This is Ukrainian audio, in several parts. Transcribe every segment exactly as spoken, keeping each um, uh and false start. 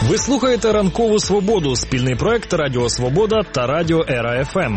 Ви слухаєте «Ранкову Свободу» – спільний проект Радіо Свобода та Радіо Ера-ФМ.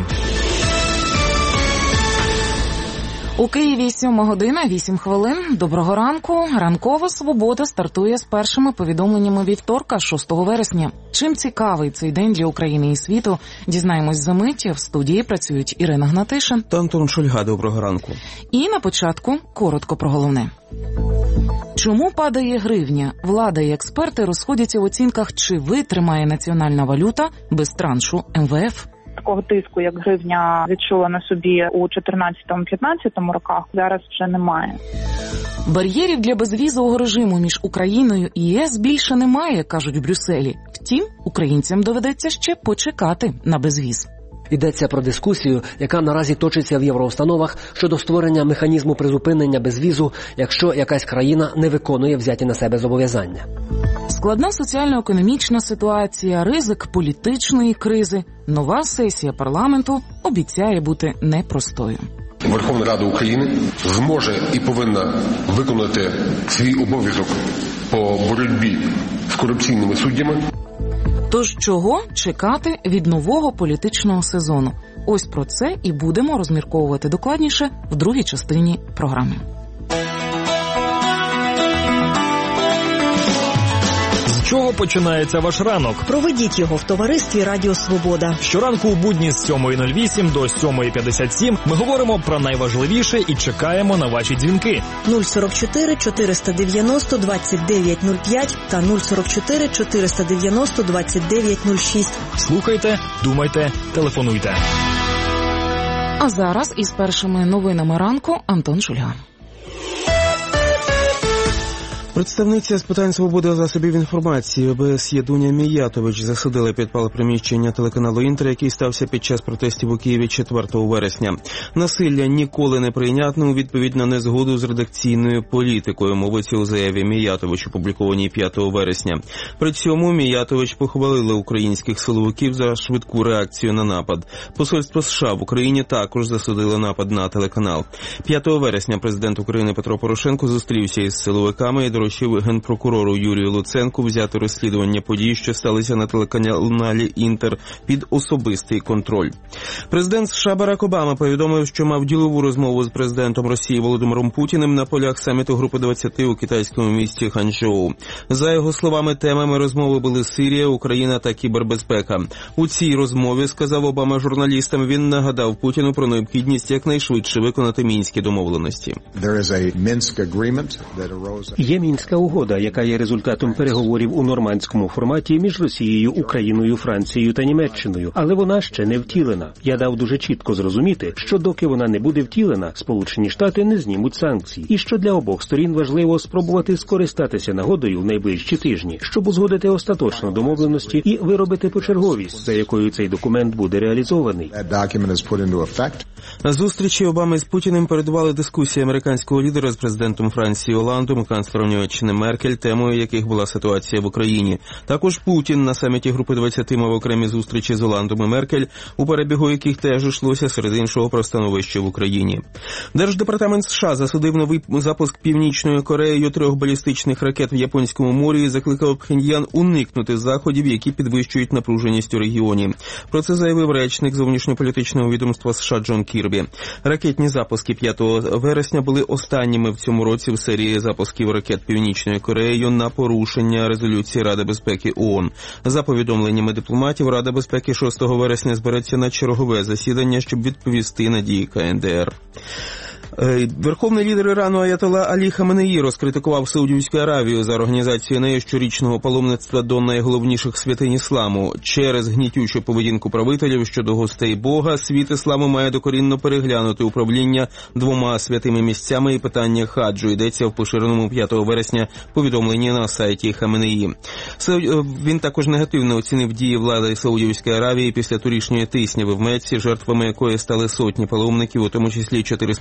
У Києві сьома година, вісім хвилин. Доброго ранку. Ранкова Свобода стартує з першими повідомленнями вівторка, шостого вересня. Чим цікавий цей день для України і світу, дізнаємось за мить. В студії працюють Ірина Гнатишин та Антон Шульга. Доброго ранку. І на початку коротко про головне. Чому падає гривня? Влада і експерти розходяться в оцінках, чи витримає національна валюта без траншу ем ве еф. Такого тиску, як гривня відчула на собі у чотирнадцятому-п'ятнадцятому роках, зараз вже немає. Бар'єрів для безвізового режиму між Україною і ЄС більше немає, кажуть в Брюсселі. Втім, українцям доведеться ще почекати на безвіз. Йдеться про дискусію, яка наразі точиться в євроустановах щодо створення механізму призупинення безвізу, якщо якась країна не виконує взяті на себе зобов'язання. Складна соціально-економічна ситуація, ризик політичної кризи. Нова сесія парламенту обіцяє бути непростою. Верховна Рада України зможе і повинна виконати свій обов'язок по боротьбі з корупційними суддями. Тож чого чекати від нового політичного сезону? Ось про це і будемо розмірковувати докладніше в другій частині програми. З чого починається ваш ранок? Проведіть його в товаристві Радіо Свобода. Щоранку у будні з сьомої нуль вісім до сьомої п'ятдесят сім ми говоримо про найважливіше і чекаємо на ваші дзвінки. нуль сорок чотири чотириста дев'яносто двадцять дев'ять нуль п'ять та нуль сорок чотири чотириста дев'яносто двадцять дев'ять нуль шість. Слухайте, думайте, телефонуйте. А зараз із першими новинами ранку Антон Шульга. Представниця з питань свободи засобів інформації ОБ ес Єдуня Міятович засудила підпал приміщення телеканалу «Інтер», який стався під час протестів у Києві четвертого вересня. Насилля ніколи не прийнятне у відповідь на незгоду з редакційною політикою, мовиться у заяві Міятович, опублікованій п'ятого вересня. При цьому Міятович похвалила українських силовиків за швидку реакцію на напад. Посольство США в Україні також засудило напад на телеканал. п'ятого вересня президент України Петро Порошенко зустрівся із силовиками і доручив генпрокурору Юрію Луценку взяти розслідування подій, що сталися на телеканалі «Інтер», під особистий контроль. Президент США Барак Обама повідомив, що мав ділову розмову з президентом Росії Володимиром Путіним на полях саміту Групи двадцять у китайському місті Ханчжоу. За його словами, темами розмови були Сирія, Україна та кібербезпека. У цій розмові, сказав Обама журналістам, він нагадав Путіну про необхідність якнайшвидше виконати мінські домовленості. Є Мінська угода, яка є результатом переговорів у нормандському форматі між Росією, Україною, Францією та Німеччиною, але вона ще не втілена. Я дав дуже чітко зрозуміти, що доки вона не буде втілена, Сполучені Штати не знімуть санкцій, і що для обох сторін важливо спробувати скористатися нагодою в найближчі тижні, щоб узгодити остаточно домовленості і виробити почерговість, за якою цей документ буде реалізований. На зустрічі Обами з Путіним передували дискусії американського лідера з президентом Франції Оландом і канцлером Німеччини Меркель, темою яких була ситуація в Україні. Також Путін на саміті Групи двадцять мав окремі зустрічі з Оландом і Меркель, у перебігу яких теж йшлося серед іншого про становище в Україні. Держдепартамент США засудив новий запуск Північною Кореєю трьох балістичних ракет в Японському морі і закликав Пхеньян уникнути заходів, які підвищують напруженість у регіоні. Про це заявив речник зовнішньополітичного відомства США Джон Кірбі. Ракетні запуски п'ятого вересня були останніми в цьому році в серії запусків ракет Північною Кореєю на порушення резолюції Ради безпеки ООН. За повідомленнями дипломатів, Рада безпеки шостого вересня збереться на чергове засідання, щоб відповісти на дії ка ен де ер. Верховний лідер Ірану Аятолла Алі Хаменеї розкритикував Саудівську Аравію за організацію нею щорічного паломництва до найголовніших святинь ісламу. Через гнітючу поведінку правителів щодо гостей Бога, світ ісламу має докорінно переглянути управління двома святими місцями і питання хаджу, йдеться в поширеному п'ятого вересня повідомленні на сайті Хаменеї. Він також негативно оцінив дії влади Саудівської Аравії після торішньої тисняви в Мекці, жертвами якої стали сотні паломників, у тому числі чотириста шістдесят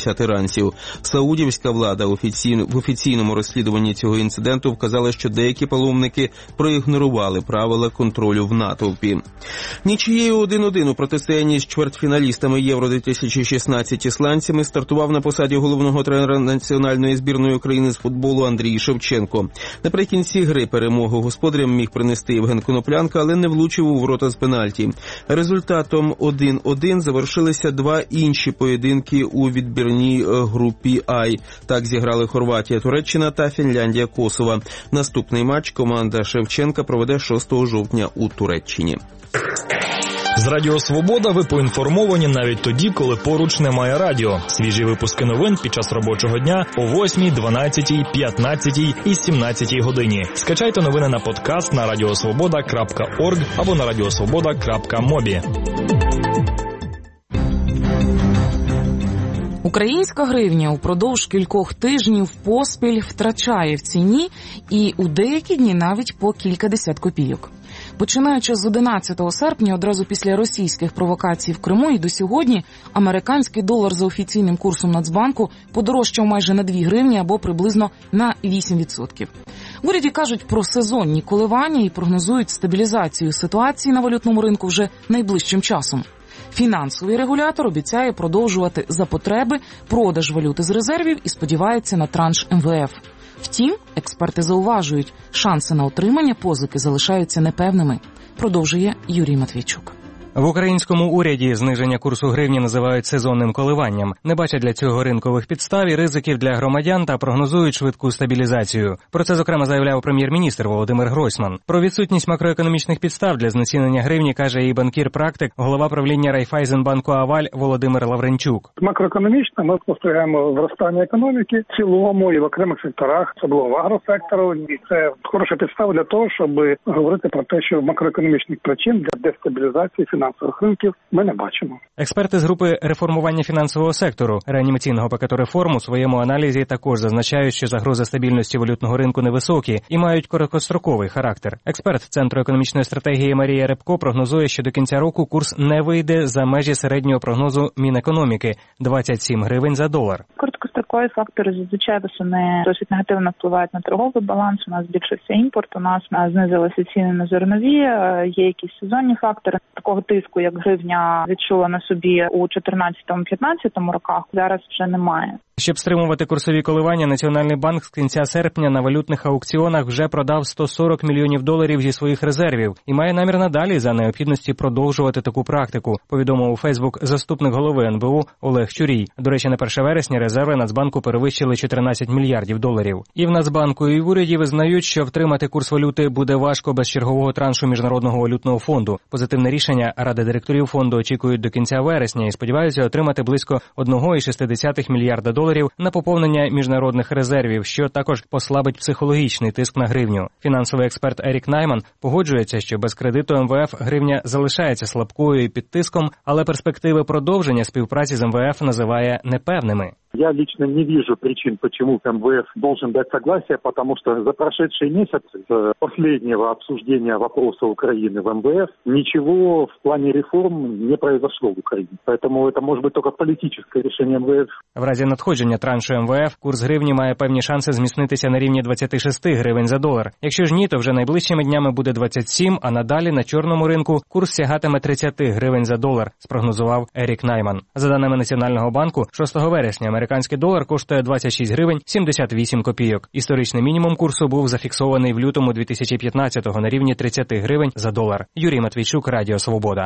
шістдесят іранців. Саудівська влада офіційно, в офіційному розслідуванні цього інциденту вказала, що деякі паломники проігнорували правила контролю в натовпі. Нічиєю один-один у протистоянні з чвертьфіналістами Євро-дві тисячі шістнадцять ісландцями стартував на посаді головного тренера національної збірної України з футболу Андрій Шевченко. Наприкінці гри перемогу господарям міг принести Євген Коноплянка, але не влучив у ворота з пенальті. Результатом один-один завершилися два інші поєдинки у відбірній групі «Ай». Так зіграли Хорватія, Туреччина та Фінляндія, Косово. Наступний матч команда Шевченка проведе шостого жовтня у Туреччині. З Радіо Свобода ви поінформовані навіть тоді, коли поруч немає радіо. Свіжі випуски новин під час робочого дня о восьмій, дванадцятій, п'ятнадцятій і сімнадцятій годині. Скачайте новини на подкаст на радіосвобода крапка орг або на радіосвобода крапка мобі. Українська гривня упродовж кількох тижнів поспіль втрачає в ціні і у деякі дні навіть по кількадесят копійок. Починаючи з одинадцятого серпня, одразу після російських провокацій в Криму і до сьогодні, американський долар за офіційним курсом Нацбанку подорожчав майже на дві гривні або приблизно на вісім відсотків. В уряді кажуть про сезонні коливання і прогнозують стабілізацію ситуації на валютному ринку вже найближчим часом. Фінансовий регулятор обіцяє продовжувати за потреби продаж валюти з резервів і сподівається на транш ем ве еф. Втім, експерти зауважують, шанси на отримання позики залишаються непевними, продовжує Юрій Матвійчук. В українському уряді зниження курсу гривні називають сезонним коливанням. Не бачать для цього ринкових підстав і ризиків для громадян та прогнозують швидку стабілізацію. Про це, зокрема, заявляв прем'єр-міністр Володимир Гройсман. Про відсутність макроекономічних підстав для знецінення гривні каже і банкір-практик, голова правління Райфайзенбанку «Аваль» Володимир Лавренчук. Макроекономічно ми спостерігаємо зростання економіки в цілому і в окремих секторах, особливо в агросектору. І це хороша підстава для того, щоб говорити про те, що макроекономічних причин для дестабілізації фінансових ринків ми не бачимо. Експерти з групи реформування фінансового сектору реанімаційного пакету реформ у своєму аналізі також зазначають, що загрози стабільності валютного ринку невисокі і мають короткостроковий характер. Експерт Центру економічної стратегії Марія Репко прогнозує, що до кінця року курс не вийде за межі середнього прогнозу Мінекономіки – двадцять сім гривень за долар. Короткострокові фактори зазвичай вони досить негативно впливають на торговий баланс. У нас збільшився імпорт, у нас знизилися ціни на зернові, є якісь сезонні фактори. Такого тиску, як гривня відчула на собі у чотирнадцятому-п'ятнадцятому роках, зараз вже немає. Щоб стримувати курсові коливання, Національний банк з кінця серпня на валютних аукціонах вже продав сто сорок мільйонів доларів зі своїх резервів і має намір надалі за необхідності продовжувати таку практику, повідомив у Фейсбук заступник голови ен бе у Олег Чурій. До речі, на перше вересня резерви Нацбанку перевищили чотирнадцять мільярдів доларів. І в Нацбанку, і в уряді визнають, що втримати курс валюти буде важко без чергового траншу Міжнародного валютного фонду. Позитивне рішення Ради директорів фонду очікують до кінця вересня і сподіваються отримати близько один цілих шість десятих мільярда доларів на поповнення міжнародних резервів, що також послабить психологічний тиск на гривню. Фінансовий експерт Ерік Найман погоджується, що без кредиту ем ве еф гривня залишається слабкою і під тиском, але перспективи продовження співпраці з ем ве еф називає непевними. Я лично не вижу причин, почему эм вэ эф должен дать согласие, потому что за прошедший месяц с последнего обсуждения вопроса Украины в эм вэ эф ничего в плане реформ не произошло в Украине. Поэтому это может быть только политическое решение эм вэ эф. В разі надходження траншу ем ве еф курс гривні має певні шанси зміцнитися на рівні двадцять шість гривень за долар. Якщо ж ні, то вже найближчими днями буде двадцять сім, а надалі на чорному ринку курс сягатиме тридцять гривень за долар, спрогнозував Ерік Найман. За даними Національного банку, шостого вересня американський долар коштує двадцять шість гривень сімдесят вісім копійок. Історичний мінімум курсу був зафіксований в лютому дві тисячі п'ятнадцятого на рівні тридцять гривень за долар. Юрій Матвійчук, Радіо Свобода.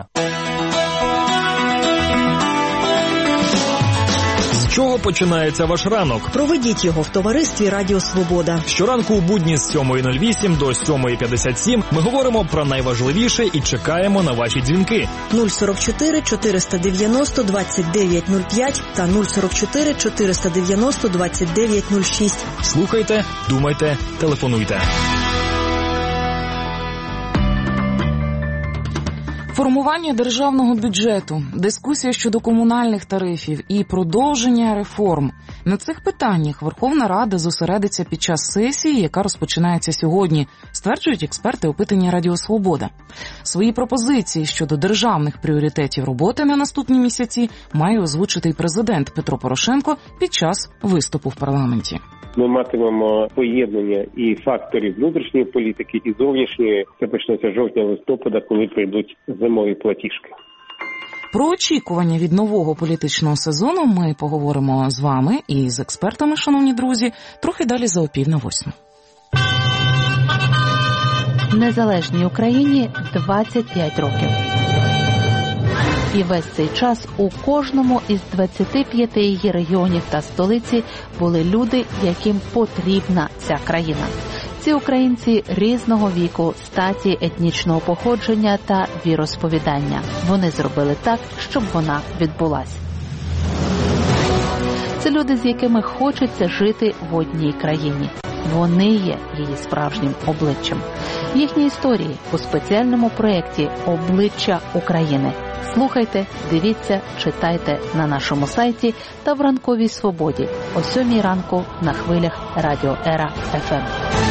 З чого починається ваш ранок? Проведіть його в товаристві Радіо Свобода. Щоранку у будні з сьомої нуль вісім до сьомої п'ятдесят сім ми говоримо про найважливіше і чекаємо на ваші дзвінки. нуль сорок чотири чотириста дев'яносто двадцять дев'ять нуль п'ять та нуль сорок чотири чотириста дев'яносто двадцять дев'ять нуль шість. Слухайте, думайте, телефонуйте. Формування державного бюджету, дискусія щодо комунальних тарифів і продовження реформ. На цих питаннях Верховна Рада зосередиться під час сесії, яка розпочинається сьогодні, стверджують експерти опитання Радіо Свобода. Свої пропозиції щодо державних пріоритетів роботи на наступні місяці має озвучити й президент Петро Порошенко під час виступу в парламенті. Ми матимемо поєднання і факторів внутрішньої політики, і зовнішньої. Це почнеться жовтня-листопада, коли прийдуть зимові платіжки. Про очікування від нового політичного сезону ми поговоримо з вами і з експертами, шановні друзі, трохи далі за опів на восьму. Незалежній Україні двадцять п'ять років. І весь цей час у кожному із двадцяти п'яти її регіонів та столиці були люди, яким потрібна ця країна. Ці українці різного віку, статі, етнічного походження та віросповідання. Вони зробили так, щоб вона відбулась. Це люди, з якими хочеться жити в одній країні. Вони є її справжнім обличчям. Їхні історії у спеціальному проєкті «Обличчя України». Слухайте, дивіться, читайте на нашому сайті та в Ранковій Свободі о сьомій ранку на хвилях Радіо Ера еф ем.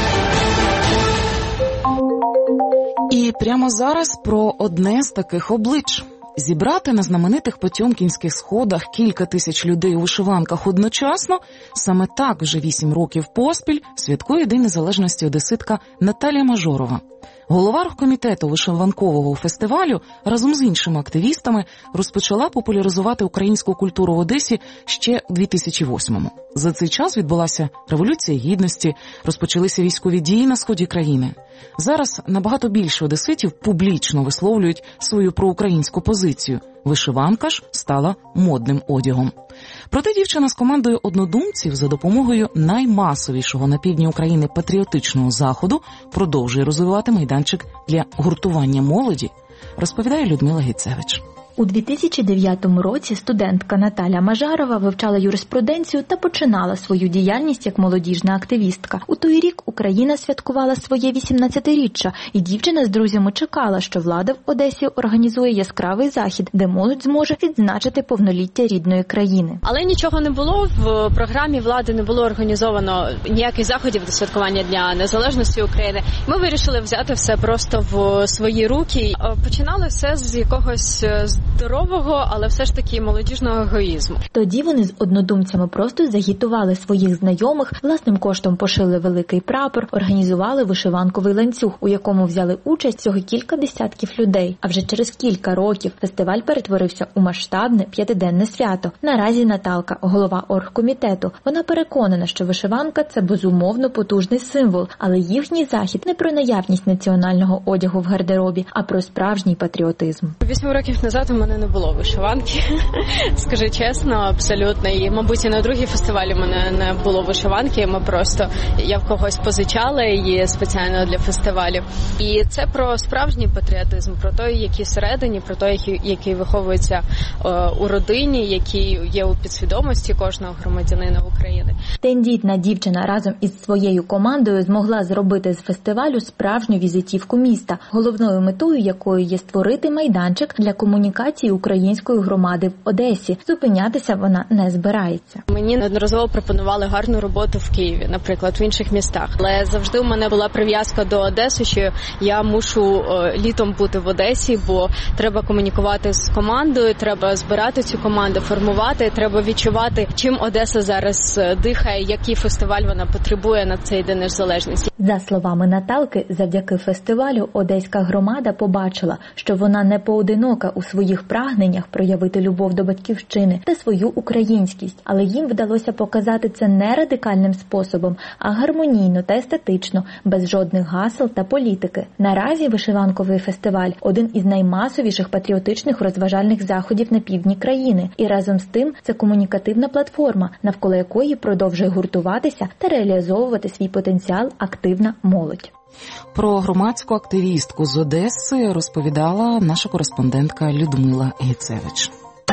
І прямо зараз про одне з таких облич. Зібрати на знаменитих потьомкінських сходах кілька тисяч людей у вишиванках одночасно – саме так вже вісім років поспіль святкує День незалежності одеситка Наталія Мажорова. Голова оргкомітету вишиванкового фестивалю разом з іншими активістами розпочала популяризувати українську культуру в Одесі ще у дві тисячі восьмому. За цей час відбулася Революція Гідності, розпочалися військові дії на сході країни. Зараз набагато більше одеситів публічно висловлюють свою проукраїнську позицію. Вишиванка ж стала модним одягом. Проте дівчина з командою однодумців за допомогою наймасовішого на півдні України патріотичного заходу продовжує розвивати майданчик для гуртування молоді, розповідає Людмила Гіцевич. У дві тисячі дев'ятому році студентка Наталя Мажарова вивчала юриспруденцію та починала свою діяльність як молодіжна активістка. У той рік Україна святкувала своє вісімнадцятиріччя, і дівчина з друзями чекала, що влада в Одесі організує яскравий захід, де молодь зможе відзначити повноліття рідної країни. Але нічого не було, в програмі влади не було організовано ніяких заходів до святкування Дня Незалежності України. Ми вирішили взяти все просто в свої руки. Починали все з якогось здорового, але все ж таки молодіжного егоїзму. Тоді вони з однодумцями просто загітували своїх знайомих, власним коштом пошили великий прапор, організували вишиванковий ланцюг, у якому взяли участь всього кілька десятків людей. А вже через кілька років фестиваль перетворився у масштабне п'ятиденне свято. Наразі Наталка, голова оргкомітету, вона переконана, що вишиванка – це безумовно потужний символ, але їхній захід не про наявність національного одягу в гардеробі, а про справжній патріотизм. Вісім років назад у мене не було вишиванки, скажу чесно, абсолютно. І, мабуть, і на другій фестивалі у мене не було вишиванки, ми просто, я в когось позичала її спеціально для фестивалю. І це про справжній патріотизм, про той, який всередині, про той, який, який виховується е, у родині, який є у підсвідомості кожного громадянина України. Тендітна дівчина разом із своєю командою змогла зробити з фестивалю справжню візитівку міста, головною метою якої є створити майданчик для комунікації української громади в Одесі. Зупинятися вона не збирається. Мені неодноразово пропонували гарну роботу в Києві, наприклад, в інших містах. Але завжди у мене була прив'язка до Одеси, що я мушу о, літом бути в Одесі, бо треба комунікувати з командою, треба збирати цю команду, формувати, треба відчувати, чим Одеса зараз дихає, який фестиваль вона потребує на цей День Незалежності. За словами Наталки, завдяки фестивалю одеська громада побачила, що вона не поодинока у своїх прагненнях проявити любов до батьківщини та свою українськість, але їм вдалося показати це не радикальним способом, а гармонійно та естетично, без жодних гасел та політики. Наразі вишиванковий фестиваль – один із наймасовіших патріотичних розважальних заходів на півдні країни, і разом з тим це комунікативна платформа, навколо якої продовжує гуртуватися та реалізовувати свій потенціал активна молодь. Про громадську активістку з Одеси розповідала наша кореспондентка Людмила Гіцевич.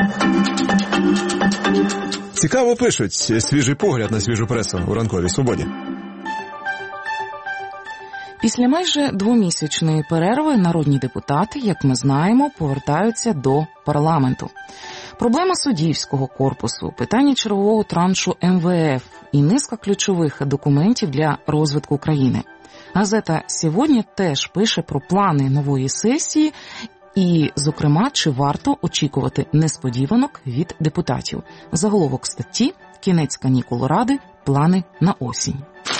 Цікаво пишуть. Свіжий погляд на свіжу пресу у Ранковій Свободі. Після майже двомісячної перерви народні депутати, як ми знаємо, повертаються до парламенту. Проблема суддівського корпусу, питання чергового траншу ем ве еф і низка ключових документів для розвитку країни. Газета «Сьогодні» теж пише про плани нової сесії і, зокрема, чи варто очікувати несподіванок від депутатів. Заголовок статті «Кінець канікул Ради. Плани на осінь».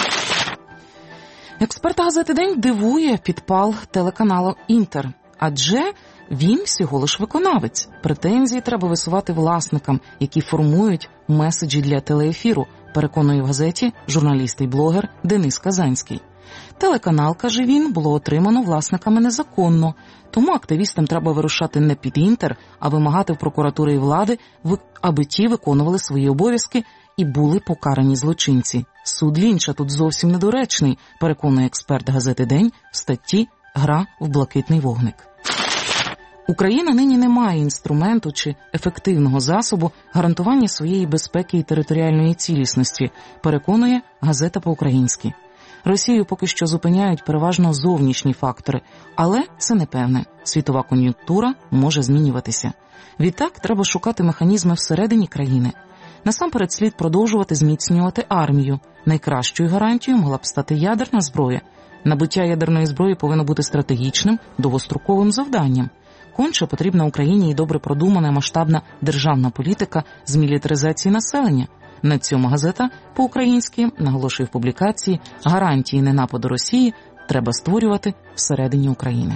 Експерта газети «День» дивує підпал телеканалу «Інтер», адже він всього лиш виконавець. Претензії треба висувати власникам, які формують меседжі для телеефіру, переконує в газеті журналіст і блогер Денис Казанський. Телеканал, каже він, було отримано власниками незаконно, тому активістам треба вирушати не під «Інтер», а вимагати в прокуратури і влади, аби ті виконували свої обов'язки і були покарані злочинці. Суд Лінча тут зовсім недоречний, переконує експерт газети «День» в статті «Гра в блакитний вогник». Україна нині не має інструменту чи ефективного засобу гарантування своєї безпеки і територіальної цілісності, переконує газета по-українськи. Росію поки що зупиняють переважно зовнішні фактори, але це не певне. Світова кон'юнктура може змінюватися. Відтак треба шукати механізми всередині країни. Насамперед слід продовжувати зміцнювати армію. Найкращою гарантією могла б стати ядерна зброя. Набуття ядерної зброї повинно бути стратегічним, довгостроковим завданням. Конче потрібна Україні і добре продумана масштабна державна політика з мілітаризації населення. На цьому газета по-українськи наголошує в публікації гарантії ненападу Росії треба створювати всередині України.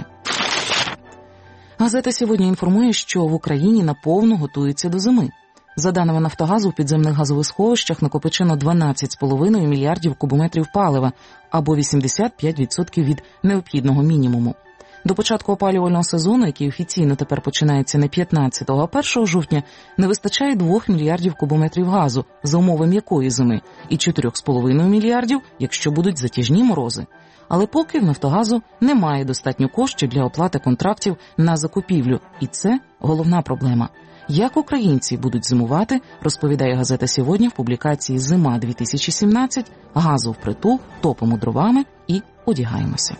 Газета «Сьогодні» інформує, що в Україні наповну готується до зими. За даними «Нафтогазу», у підземних газових сховищах накопичено дванадцять з половиною мільярдів кубометрів палива, або вісімдесят п'ять відсотків від необхідного мінімуму. До початку опалювального сезону, який офіційно тепер починається не п'ятнадцятого, а першого жовтня, не вистачає двох мільярдів кубометрів газу, за умови м'якої зими, і чотирьох з половиною мільярдів, якщо будуть затяжні морози. Але поки в «Нафтогазу» немає достатньо коштів для оплати контрактів на закупівлю, і це головна проблема. Як українці будуть зимувати, розповідає газета «Сьогодні» в публікації «Зима-дві тисячі сімнадцять», газу впритул, топимо дровами і одягаємося.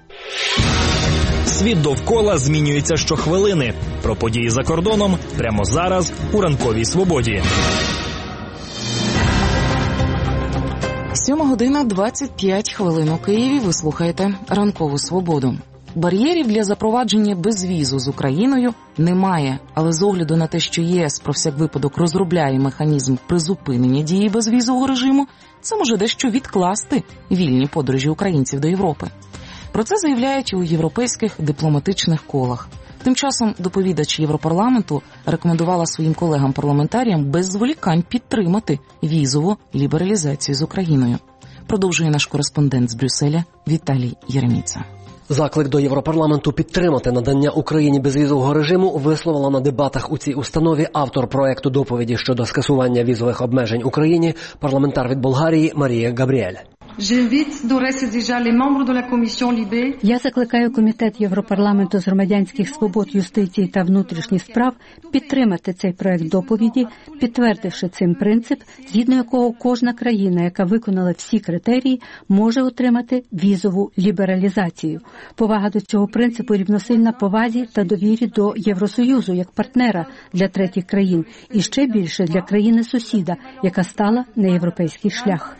Світ довкола змінюється щохвилини. Про події за кордоном прямо зараз у «Ранковій свободі». Сьома година двадцять п'ять хвилин у Києві. Ви слухаєте «Ранкову свободу». Бар'єрів для запровадження безвізу з Україною немає, але з огляду на те, що ЄС про всяк випадок розробляє механізм призупинення дії безвізового режиму, це може дещо відкласти вільні подорожі українців до Європи. Про це заявляють у європейських дипломатичних колах. Тим часом доповідач Європарламенту рекомендувала своїм колегам-парламентаріям без зволікань підтримати візову лібералізацію з Україною. Продовжує наш кореспондент з Брюсселя Віталій Єреміца. Заклик до Європарламенту підтримати надання Україні безвізового режиму висловила на дебатах у цій установі автор проекту доповіді щодо скасування візових обмежень Україні, парламентар від Болгарії Марія Габріель. Я закликаю Комітет Європарламенту з громадянських свобод, юстиції та внутрішніх справ підтримати цей проект доповіді, підтвердивши цим принцип, згідно якого кожна країна, яка виконала всі критерії, може отримати візову лібералізацію. Повага до цього принципу рівносильна повазі та довірі до Євросоюзу як партнера для третіх країн і ще більше для країни-сусіда, яка стала на європейський шлях.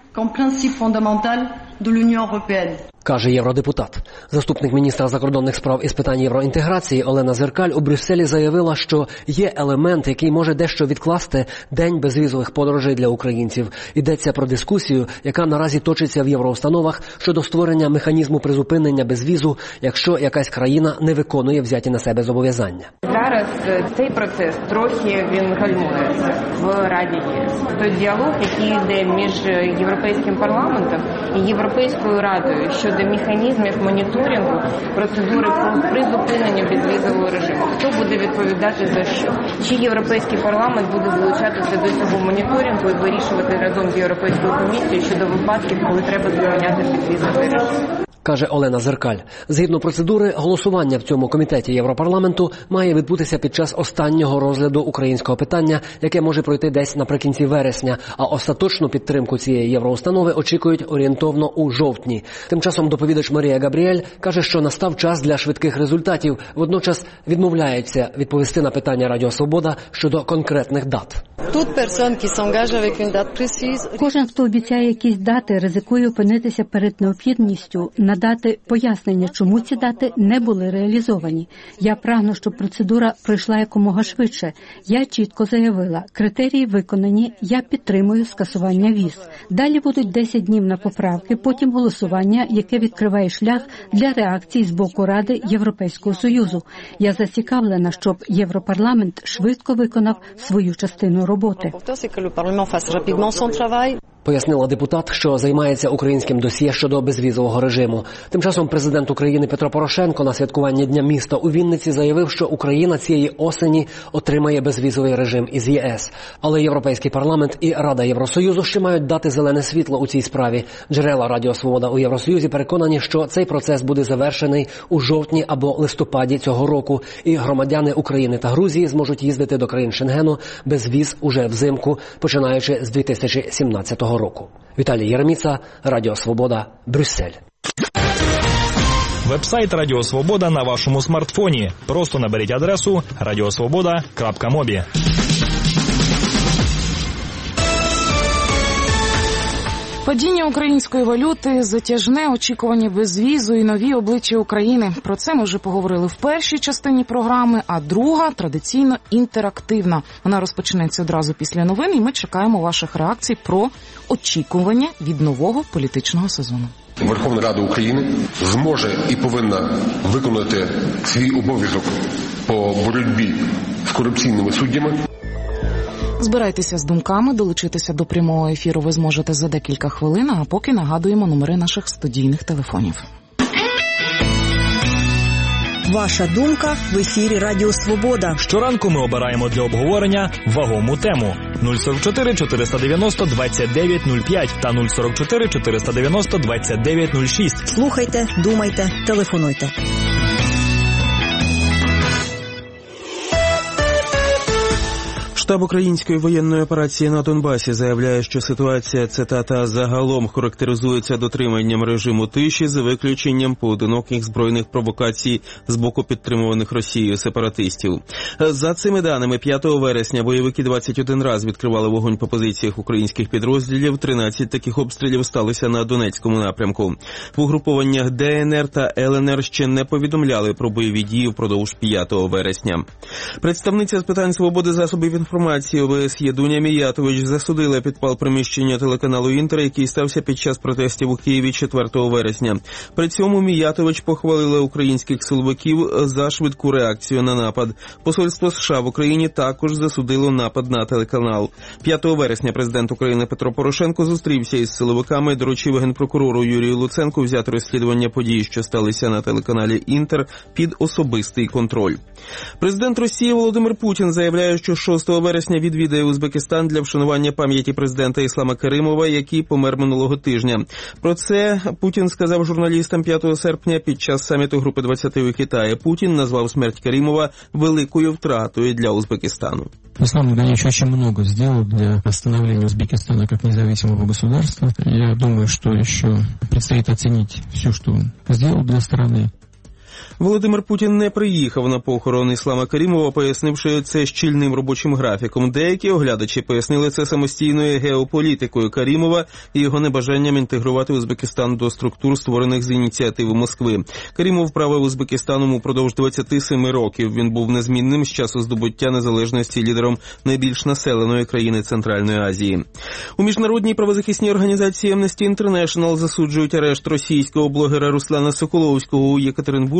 Каже євродепутат. Заступник міністра закордонних справ із питань євроінтеграції Олена Зеркаль у Брюсселі заявила, що є елемент, який може дещо відкласти день безвізових подорожей для українців. Йдеться про дискусію, яка наразі точиться в євроустановах щодо створення механізму призупинення безвізу, якщо якась країна не виконує взяті на себе зобов'язання. Зараз цей процес трохи він гальмується в Раді ЄС. Той діалог, який йде між Європейським парламентом і Європейською Радою щодо механізмів моніторингу процедури призупинення безвізового режиму. Хто буде відповідати за що? Чи Європейський парламент буде залучатися до цього моніторингу і вирішувати разом з Європейською комісією щодо випадків, коли треба зупиняти безвізовий режим? каже Олена Зеркаль. Згідно процедури, голосування в цьому комітеті Європарламенту має відбутися під час останнього розгляду українського питання, яке може пройти десь наприкінці вересня, а остаточну підтримку цієї євроустанови очікують орієнтовно у жовтні. Тим часом доповідач Марія Габріель каже, що настав час для швидких результатів, водночас відмовляється відповісти на питання Радіо Свобода щодо конкретних дат. Кожен, хто обіцяє якісь дати, ризикує опинитися перед необхідністю надати пояснення, чому ці дати не були реалізовані. Я прагну, щоб процедура пройшла якомога швидше. Я чітко заявила, критерії виконані, я підтримую скасування віз. Далі будуть десять днів на поправки, потім голосування, яке відкриває шлях для реакції з боку Ради Європейського Союзу. Я зацікавлена, щоб Європарламент швидко виконав свою частину роботи. Пояснила депутат, що займається українським досьє щодо безвізового режиму. Тим часом президент України Петро Порошенко на святкуванні Дня міста у Вінниці заявив, що Україна цієї осені отримає безвізовий режим із ЄС. Але Європейський парламент і Рада Євросоюзу ще мають дати зелене світло у цій справі. Джерела Радіо Свобода у Євросоюзі переконані, що цей процес буде завершений у жовтні або листопаді цього року, і громадяни України та Грузії зможуть їздити до країн Шенгену без віз уже взимку, починаючи з дві тисячі сімнадцятого року. Віталій Єреміца, Радіо Свобода, Брюссель. Вебсайт Радіо Свобода на вашому смартфоні. Просто наберіть адресу радіосвобода крапка мобі. Падіння української валюти, затяжне очікування безвізу і нові обличчя України. Про це ми вже поговорили в першій частині програми, а друга традиційно інтерактивна. Вона розпочнеться одразу після новин, і ми чекаємо ваших реакцій про очікування від нового політичного сезону. Верховна Рада України зможе і повинна виконати свій обов'язок по боротьбі з корупційними суддями. Збирайтеся з думками, долучитися до прямого ефіру ви зможете за декілька хвилин, а поки нагадуємо номери наших студійних телефонів. Ваша думка в ефірі Радіо Свобода. Щоранку ми обираємо для обговорення вагому тему. нуль сорок чотири чотириста дев'яносто двадцять дев'ять нуль п'ять та нуль сорок чотири чотириста дев'яносто двадцять дев'ять нуль шість. Слухайте, думайте, телефонуйте. Штаб української воєнної операції на Донбасі заявляє, що ситуація, цитата, загалом характеризується дотриманням режиму тиші за виключенням поодиноких збройних провокацій з боку підтримуваних Росією сепаратистів. За цими даними, п'ятого вересня бойовики двадцять один раз відкривали вогонь по позиціях українських підрозділів, тринадцять таких обстрілів сталося на Донецькому напрямку. В угрупованнях ДНР та ЛНР ще не повідомляли про бойові дії впродовж п'ятого вересня. Представниця з питань свободи засобів інформації ОВС Єдуня Міятович засудила підпал приміщення телеканалу «Інтер», який стався під час протестів у Києві четвертого вересня. При цьому Міятович похвалила українських силовиків за швидку реакцію на напад. Посольство США в Україні також засудило напад на телеканал. п'ятого вересня президент України Петро Порошенко зустрівся із силовиками і доручив генпрокурору Юрію Луценку взяти розслідування подій, що сталися на телеканалі «Інтер», під особистий контроль. Президент Росії Володимир Путін заявляє, що шостого вересня відвідає Узбекистан для вшанування пам'яті президента Іслама Каримова, який помер минулого тижня. Про це Путін сказав журналістам п'ятого серпня під час саміту Групи двадцяти у Китаї. Путін назвав смерть Каримова великою втратою для Узбекистану. Ислам, конечно, очень много сделал для становления Узбекистана как независимого государства. Я думаю, что еще предстоит оценить все, что он сделал для страны. Володимир Путін не приїхав на похорон Іслама Каримова, пояснивши це щільним робочим графіком. Деякі оглядачі пояснили це самостійною геополітикою Каримова і його небажанням інтегрувати Узбекистан до структур, створених з ініціативи Москви. Каримов правив Узбекистаном упродовж двадцяти семи років. Він був незмінним з часу здобуття незалежності лідером найбільш населеної країни Центральної Азії. У міжнародній правозахисній організації Amnesty International засуджують арешт російського блогера Руслана Соколовського у Єкатеринбурзі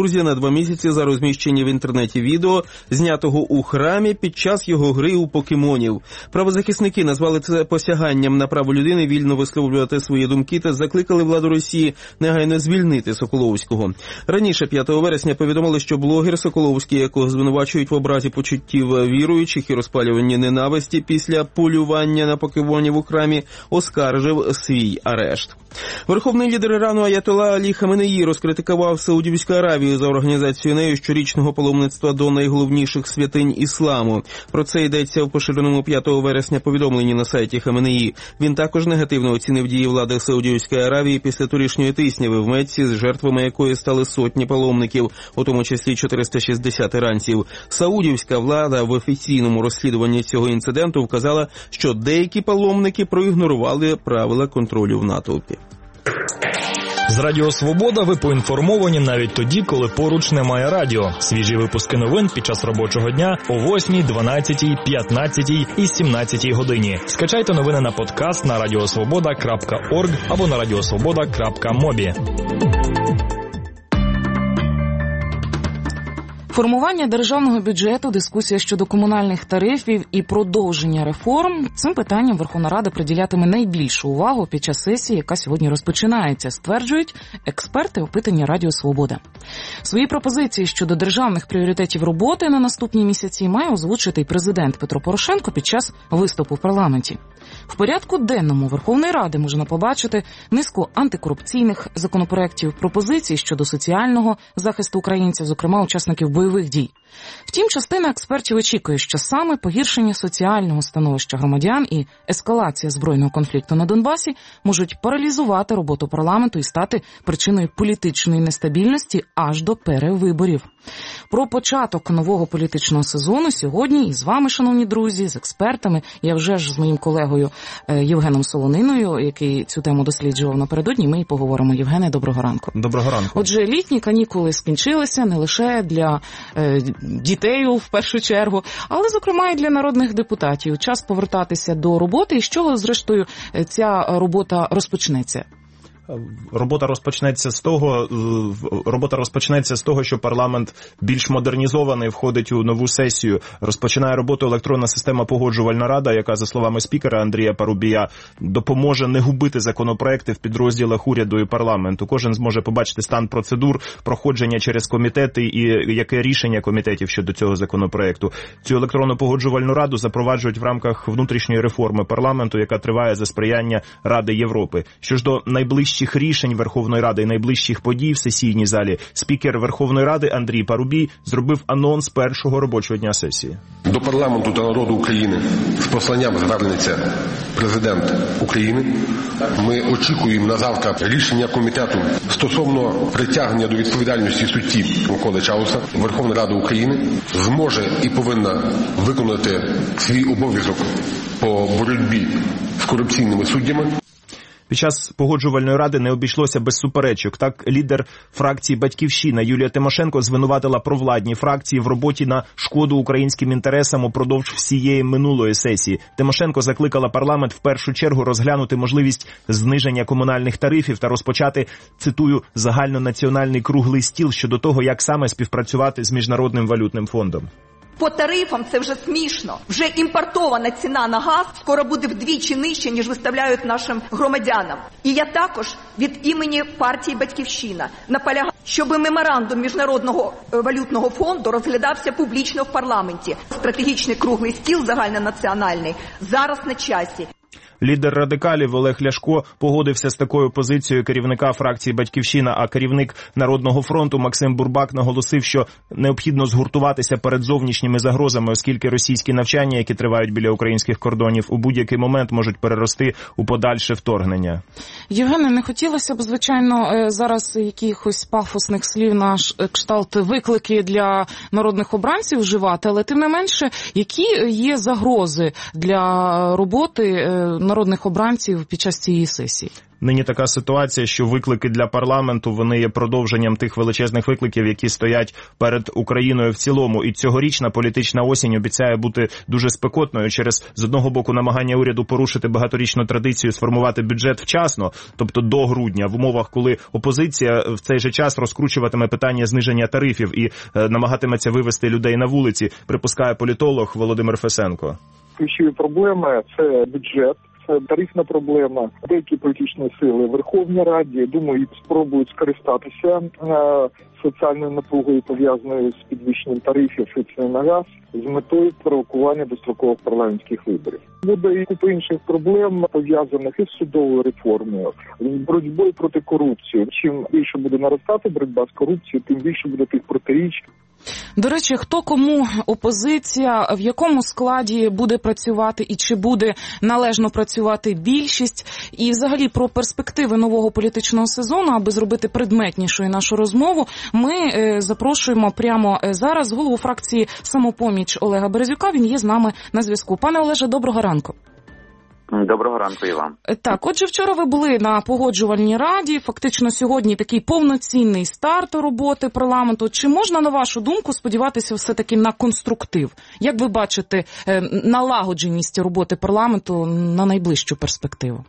Грузія на два місяці за розміщення в інтернеті відео, знятого у храмі під час його гри у покемонів. Правозахисники назвали це посяганням на право людини вільно висловлювати свої думки та закликали владу Росії негайно звільнити Соколовського. Раніше, п'ятого вересня, повідомили, що блогер Соколовський, якого звинувачують в образі почуттів віруючих і розпалюванні ненависті після полювання на покемонів у храмі, оскаржив свій арешт. Верховний лідер Ірану Аятолла Алі Хаменеї розкритикував Саудівську Аравію за організацію нею щорічного паломництва до найголовніших святинь ісламу. Про це йдеться в поширеному п'ятого вересня повідомленні на сайті Хаменеї. Він також негативно оцінив дії влади Саудівської Аравії після торішньої тисняви в Мекці, з жертвами якої стали сотні паломників, у тому числі чотириста шістдесят іранців. Саудівська влада в офіційному розслідуванні цього інциденту вказала, що деякі паломники проігнорували правила контролю в натовпі. З Радіо Свобода ви поінформовані навіть тоді, коли поруч немає радіо. Свіжі випуски новин під час робочого дня о восьмій, дванадцятій, п'ятнадцятій і сімнадцятій годині. Скачайте новини на подкаст на радіосвобода крапка орг або на радіосвобода крапка мобі. Формування державного бюджету, дискусія щодо комунальних тарифів і продовження реформ – цим питанням Верховна Рада приділятиме найбільшу увагу під час сесії, яка сьогодні розпочинається, стверджують експерти, опитані Радіо Свобода. Свої пропозиції щодо державних пріоритетів роботи на наступні місяці має озвучити й президент Петро Порошенко під час виступу в парламенті. В порядку денному Верховної Ради можна побачити низку антикорупційних законопроєктів, пропозицій щодо соціального захисту українців, зокрема учасників бойових дій. Втім, частина експертів очікує, що саме погіршення соціального становища громадян і ескалація збройного конфлікту на Донбасі можуть паралізувати роботу парламенту і стати причиною політичної нестабільності аж до перевиборів. Про початок нового політичного сезону сьогодні і з вами, шановні друзі, з експертами, я вже ж з моїм колегою Євгеном Солониною, який цю тему досліджував напередодні, ми і поговоримо. Євгене, доброго ранку. Доброго ранку. Отже, літні канікули скінчилися не лише для е, дітей в першу чергу, але, зокрема, і для народних депутатів. Час повертатися до роботи, і з чого, зрештою, ця робота розпочнеться? Робота розпочнеться з того, робота розпочнеться з того, що парламент більш модернізований, входить у нову сесію. Розпочинає роботу електронна система Погоджувальна рада, яка, за словами спікера Андрія Парубія, допоможе не губити законопроекти в підрозділах уряду і парламенту. Кожен зможе побачити стан процедур, проходження через комітети і яке рішення комітетів щодо цього законопроекту. Цю електронну Погоджувальну раду запроваджують в рамках внутрішньої реформи парламенту, яка триває за сприяння Ради Європи. Що ж до найближчих рішень Верховної Ради і найближчих подій в сесійній залі, спікер Верховної Ради Андрій Парубій зробив анонс першого робочого дня сесії. До парламенту та народу України з посланням звернеться президент України. Ми очікуємо на завтра рішення комітету стосовно притягнення до відповідальності судді Миколи Чауса. Верховна Рада України зможе і повинна виконати свій обов'язок по боротьбі з корупційними суддями. Під час Погоджувальної ради не обійшлося без суперечок. Так, лідер фракції «Батьківщина» Юлія Тимошенко звинуватила провладні фракції в роботі на шкоду українським інтересам упродовж всієї минулої сесії. Тимошенко закликала парламент в першу чергу розглянути можливість зниження комунальних тарифів та розпочати, цитую, загальнонаціональний круглий стіл щодо того, як саме співпрацювати з Міжнародним валютним фондом. По тарифам це вже смішно. Вже імпортована ціна на газ скоро буде вдвічі нижче, ніж виставляють нашим громадянам. І я також від імені партії «Батьківщина» наполягаю, щоб меморандум Міжнародного валютного фонду розглядався публічно в парламенті. Стратегічний круглий стіл загальнонаціональний зараз на часі. Лідер радикалів Олег Ляшко погодився з такою позицією керівника фракції «Батьківщина», а керівник Народного фронту Максим Бурбак наголосив, що необхідно згуртуватися перед зовнішніми загрозами, оскільки російські навчання, які тривають біля українських кордонів, у будь-який момент можуть перерости у подальше вторгнення. Євгене, не хотілося б, звичайно, зараз якихось пафосних слів на кшталт виклики для народних обранців вживати, але тим не менше, які є загрози для роботи народних обранців під час цієї сесії? Нині така ситуація, що виклики для парламенту, вони є продовженням тих величезних викликів, які стоять перед Україною в цілому. І цьогорічна політична осінь обіцяє бути дуже спекотною через, з одного боку, намагання уряду порушити багаторічну традицію, сформувати бюджет вчасно, тобто до грудня, в умовах, коли опозиція в цей же час розкручуватиме питання зниження тарифів і е, намагатиметься вивести людей на вулиці, припускає політолог Володимир Фесенко. Ключові проблеми – це бюджет. Тарифна проблема. Деякі політичні сили в Верховній Раді, думаю, спробують скористатися соціальною напругою, пов'язаною з підвищенням тарифів і ціни на газ, з метою провокування дострокових парламентських виборів. Буде і купа інших проблем, пов'язаних із судовою реформою, з боротьбою проти корупції. Чим більше буде наростати боротьба з корупцією, тим більше буде тих протиріч. До речі, хто кому опозиція, в якому складі буде працювати і чи буде належно працювати більшість, і взагалі про перспективи нового політичного сезону, аби зробити предметнішою нашу розмову, ми е, запрошуємо прямо зараз голову фракції «Самопоміч» Олега Березюка. Він є з нами на зв'язку. Пане Олеже, доброго ранку. Доброго ранку і вам. Так, отже, вчора ви були на Погоджувальній раді, фактично сьогодні такий повноцінний старт роботи парламенту. Чи можна, на вашу думку, сподіватися все-таки на конструктив? Як ви бачите налагодженість роботи парламенту на найближчу перспективу?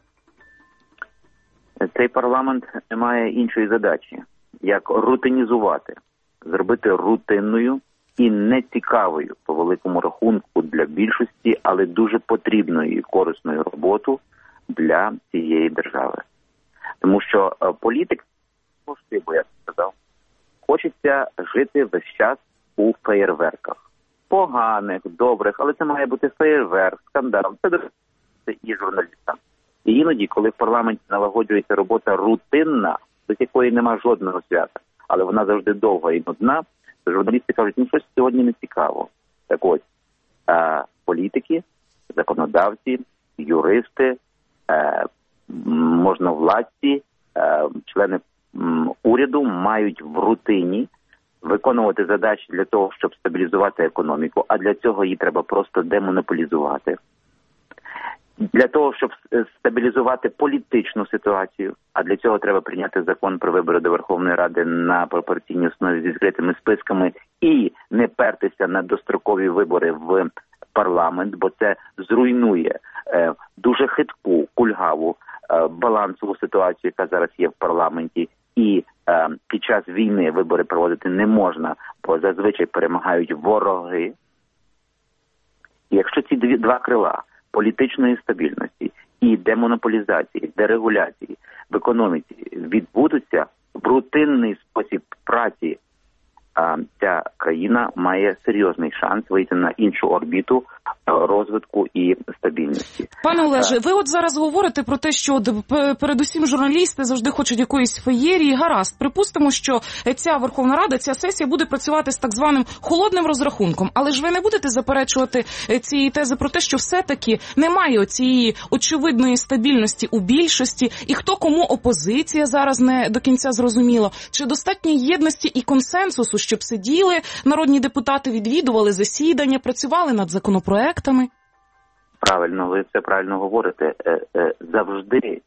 Цей парламент не має іншої задачі, як рутинізувати, зробити рутинною і нецікавою, по великому рахунку, для більшості, але дуже потрібною і корисною роботу для цієї держави. Тому що політик, бо я сказав, хочеться жити весь час у феєрверках. Поганих, добрих, але це має бути феєрверк, скандал. Це і журналістам. І іноді, коли в парламенті налагоджується робота рутинна, до якої нема жодного свята, але вона завжди довга і нудна, журналісти кажуть, ну щось сьогодні не цікаво. Так ось, е, політики, законодавці, юристи, е, можновладці, е, члени м, уряду мають в рутині виконувати задачі для того, щоб стабілізувати економіку, а для цього її треба просто демонополізувати. Для того, щоб стабілізувати політичну ситуацію, а для цього треба прийняти закон про вибори до Верховної Ради на пропорційній основі з відкритими списками і не пертися на дострокові вибори в парламент, бо це зруйнує е, дуже хитку, кульгаву, е, балансову ситуацію, яка зараз є в парламенті. І е, під час війни вибори проводити не можна, бо зазвичай перемагають вороги. І якщо ці дві, два крила політичної стабільності і демонополізації, дерегуляції в економіці відбудуться в рутинний спосіб праці, а ця країна має серйозний шанс вийти на іншу орбіту розвитку і стабільності. Пане Олеже, ви от зараз говорите про те, що передусім журналісти завжди хочуть якоїсь феєрії. Гаразд, припустимо, що ця Верховна Рада, ця сесія буде працювати з так званим холодним розрахунком. Але ж ви не будете заперечувати цієї тези про те, що все-таки немає цієї очевидної стабільності у більшості, і хто кому опозиція зараз не до кінця зрозуміло. Чи достатньо єдності і консенсусу, щоб сиділи народні депутати, відвідували засідання, працювали над законопроектами? Правильно, ви все правильно говорите. Завжди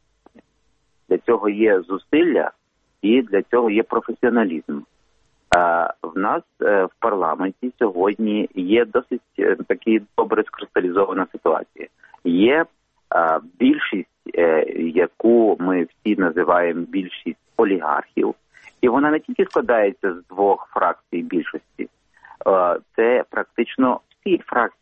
для цього є зусилля і для цього є професіоналізм. В нас в парламенті сьогодні є досить таки добре скристалізована ситуація. Є більшість, яку ми всі називаємо більшість олігархів, і вона не тільки складається з двох фракцій більшості, це практично всі фракції,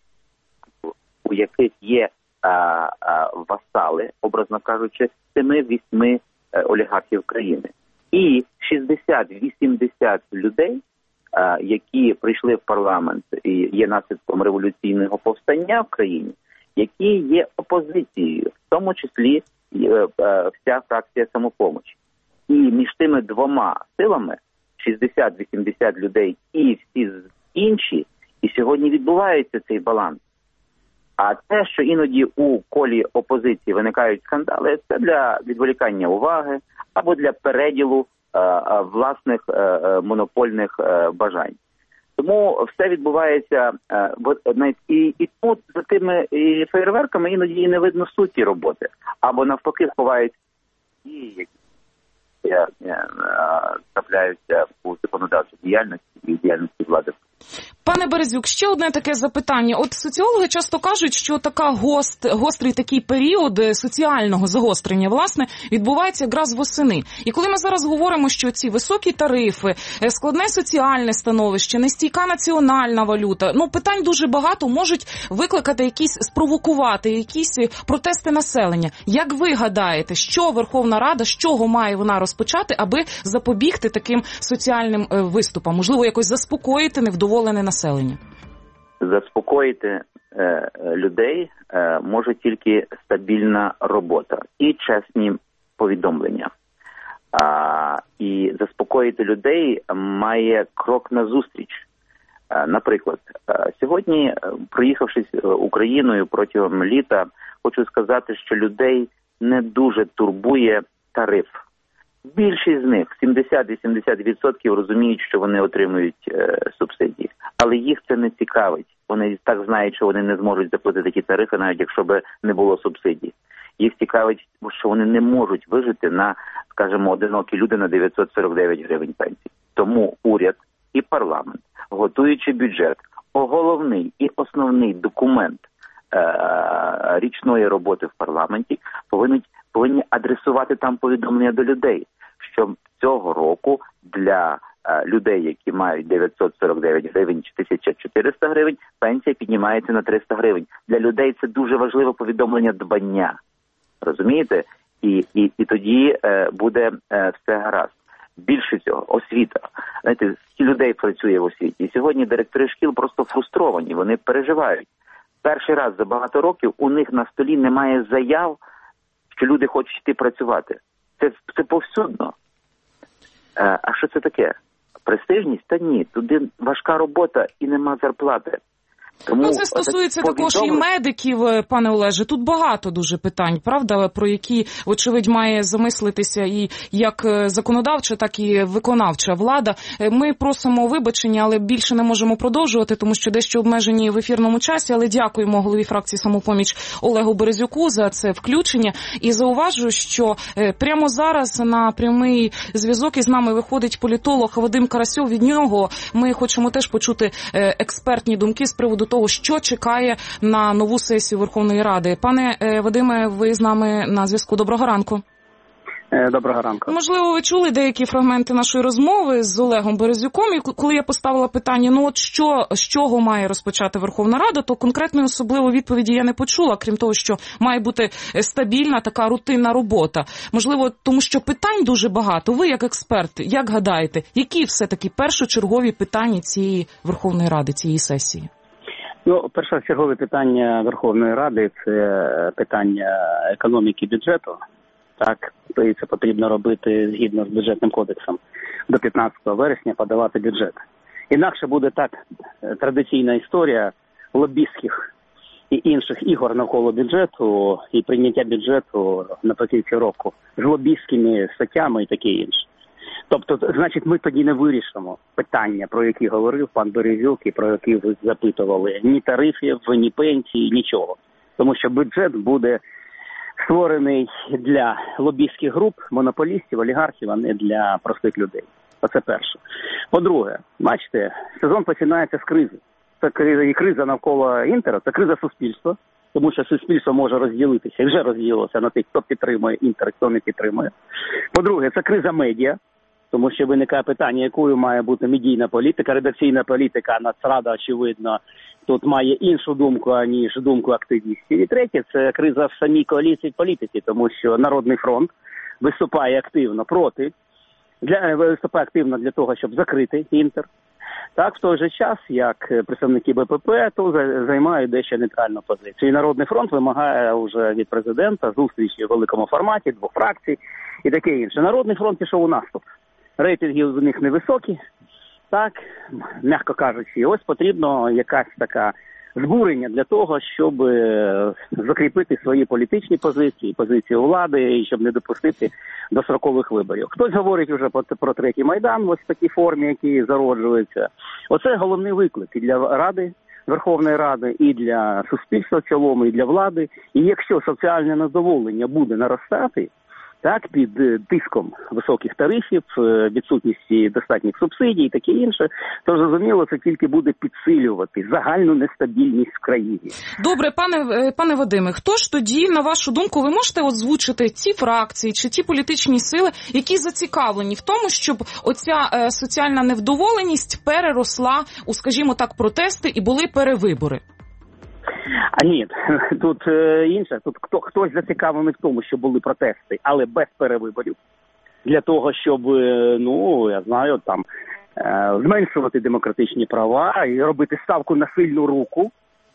у яких є а, а, васали, образно кажучи, семи-вісьми олігархів країни. І шістдесят-вісімдесят людей, а, які прийшли в парламент і є наслідком революційного повстання в країні, які є опозицією, в тому числі а, а, вся фракція «Самопоміч». І між тими двома силами, шістдесят-вісімдесят людей і всі інші, і сьогодні відбувається цей баланс. А те, що іноді у колі опозиції виникають скандали, це для відволікання уваги або для переділу е, власних е, монопольних е, бажань. Тому все відбувається, навіть і, і тут за тими і фейерверками іноді і не видно суті роботи, або навпаки ховають дії, які трапляються у законодавчій діяльності і діяльності влади. Пане Березюк, ще одне таке запитання. От соціологи часто кажуть, що така гост, гострий такий період соціального загострення, власне, відбувається якраз восени. І коли ми зараз говоримо, що ці високі тарифи, складне соціальне становище, нестійка національна валюта, ну, питань дуже багато, можуть викликати якісь, спровокувати якісь протести населення. Як ви гадаєте, що Верховна Рада, з чого має вона розпочати, аби запобігти таким соціальним виступам? Можливо, якось заспокоїти невдоволене населення? Заспокоїти е, людей е, може тільки стабільна робота і чесні повідомлення. А, і заспокоїти людей має крок назустріч. Е, наприклад, е, сьогодні, проїхавшись Україною протягом літа, хочу сказати, що людей не дуже турбує тариф. Більшість з них, сімдесят-вісімдесят відсотків, розуміють, що вони отримують е, субсидії. Але їх це не цікавить. Вони так знають, що вони не зможуть заплатити ті тарифи, навіть якщо б не було субсидій. Їх цікавить, що вони не можуть вижити на, скажімо, одинокі люди на дев'ятсот сорок дев'ять гривень пенсії. Тому уряд і парламент, готуючи бюджет, головний і основний документ е- річної роботи в парламенті, повинні повинні адресувати там повідомлення до людей, що цього року для е, людей, які мають дев'ятсот сорок дев'ять гривень чи тисяча чотириста гривень, пенсія піднімається на триста гривень. Для людей це дуже важливе повідомлення дбання. Розумієте? І, і, і тоді е, буде е, все гаразд. Більше цього, освіта. Знаєте, скільки людей працює в освіті. І сьогодні директори шкіл просто фрустровані, вони переживають. Перший раз за багато років у них на столі немає заяв, що люди хочуть йти працювати. Це, це повсюдно. А, а що це таке? Престижність? Та ні. Туди важка робота і нема зарплати. Тому ну, це стосується також і медиків, пане Олеже. Тут багато дуже питань, правда, про які, очевидь, має замислитися і як законодавча, так і виконавча влада. Ми просимо вибачення, але більше не можемо продовжувати, тому що дещо обмежені в ефірному часі, але дякуємо голові фракції «Самопоміч» Олегу Березюку за це включення. І зауважу, що прямо зараз на прямий зв'язок із нами виходить політолог Вадим Карасьов. Від нього ми хочемо теж почути експертні думки з приводу того, що чекає на нову сесію Верховної Ради. Пане Вадиме, ви з нами на зв'язку. Доброго ранку. Доброго ранку. Можливо, ви чули деякі фрагменти нашої розмови з Олегом Березюком, і коли я поставила питання, ну от що, з чого має розпочати Верховна Рада, то конкретної особливо відповіді я не почула, крім того, що має бути стабільна така рутинна робота. Можливо, тому що питань дуже багато. Ви, як експерт, як гадаєте, які все-таки першочергові питання цієї Верховної Ради, цієї сесії? Ну, першочергове питання Верховної Ради – це питання економіки бюджету. Так, і це потрібно робити згідно з бюджетним кодексом. До п'ятнадцятого вересня подавати бюджет. Інакше буде так традиційна історія лобістських і інших ігор навколо бюджету і прийняття бюджету наприкінці року з лобістськими статтями і таке інше. Тобто, значить, ми тоді не вирішимо питання, про які говорив пан Березюк і про які ви запитували. Ні тарифів, ні пенсії, нічого. Тому що бюджет буде створений для лобістських груп, монополістів, олігархів, а не для простих людей. Оце перше. По-друге, бачите, сезон починається з кризи. Це і криза навколо Інтера, це криза суспільства, тому що суспільство може розділитися, і вже розділилося на тих, хто підтримує Інтер, хто не підтримує. По-друге, це криза медіа, тому що виникає питання, якою має бути медійна політика, редакційна політика, Нацрада, очевидно, тут має іншу думку, аніж думку активістів. І третє, це криза в самій коаліції політики, тому що Народний фронт виступає активно проти, для, виступає активно для того, щоб закрити Інтер. Так, в той же час, як представники БПП, то займають дещо нейтральну позицію. І Народний фронт вимагає вже від президента зустрічі в великому форматі, двох фракцій і таке інше. Народний фронт пішов у наступ. Рейтинги у них невисокі, так, м'яко кажучи. І ось потрібно якась така збурення для того, щоб закріпити свої політичні позиції, позиції влади, і щоб не допустити дострокових виборів. Хтось говорить вже про третій Майдан, ось в такій формі, який зароджується. Оце головний виклик і для Ради, Верховної Ради, і для суспільства в цілому, і для влади. І якщо соціальне незадоволення буде наростати, так, під тиском високих тарифів, відсутності достатніх субсидій і таке інше, то, зрозуміло, це тільки буде підсилювати загальну нестабільність в країні. Добре, пане, пане Вадиме, хто ж тоді, на вашу думку, ви можете озвучити ті фракції чи ті політичні сили, які зацікавлені в тому, щоб оця е, соціальна невдоволеність переросла у, скажімо так, протести і були перевибори? А ні, тут е, інше, тут хто, хтось зацікавлений в тому, що були протести, але без перевиборів, для того, щоб, е, ну, я знаю, там, е, зменшувати демократичні права і робити ставку на сильну руку,